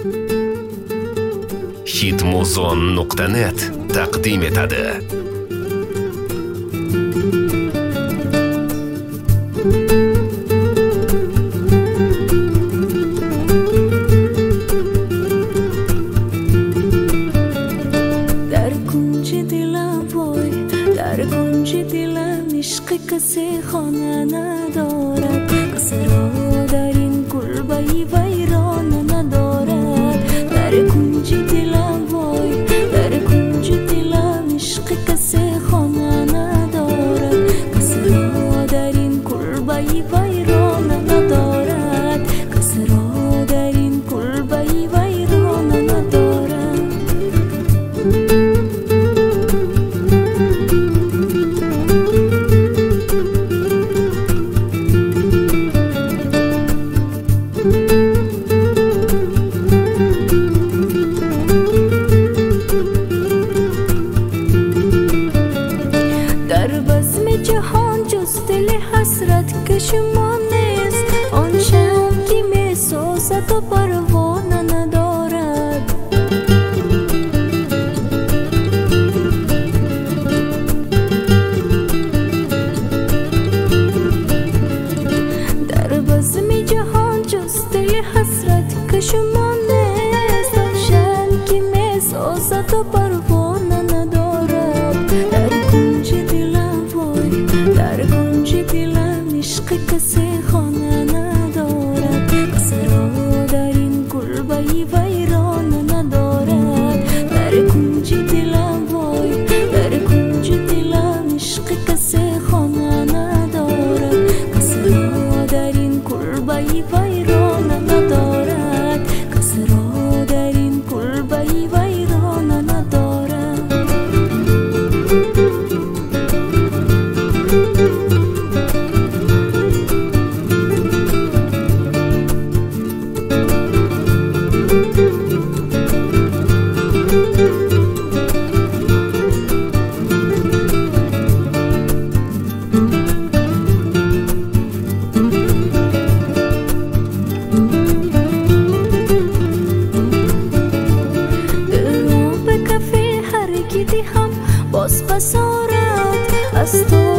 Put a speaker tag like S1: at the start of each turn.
S1: hitmuzon.net taqdim etadi.
S2: در کنج دلم وای، در کنج دلم عشق کسی خانه ندارد، کسی را در این کلبه ویران ندارد. در کنج دلم وای، در کنج دلم عشق کسی خانه ندارد، کسی را در این کلبه ویران ندارد، کسی را در این کلبه ویران ندارد. در بزم جهان جز دل حسرت کشما نیست، آن شم که می سازد و پروانه ندارد. در بزم جهان جز دل حسرت کشما نیست، آن شم که می سازد و پروانه ندارد. در کنج دلم وای، در کنج دلم عشق کسی خانه ندارد، کسی را در این کلبه ویران ندارد. در کنج دلم وای، در کنج دلم عشق کسی خانه ندارد، کسی را در این کلبه ویران ندارد، کسی را در این کلبه ویران ندارد. باز بسارت از تو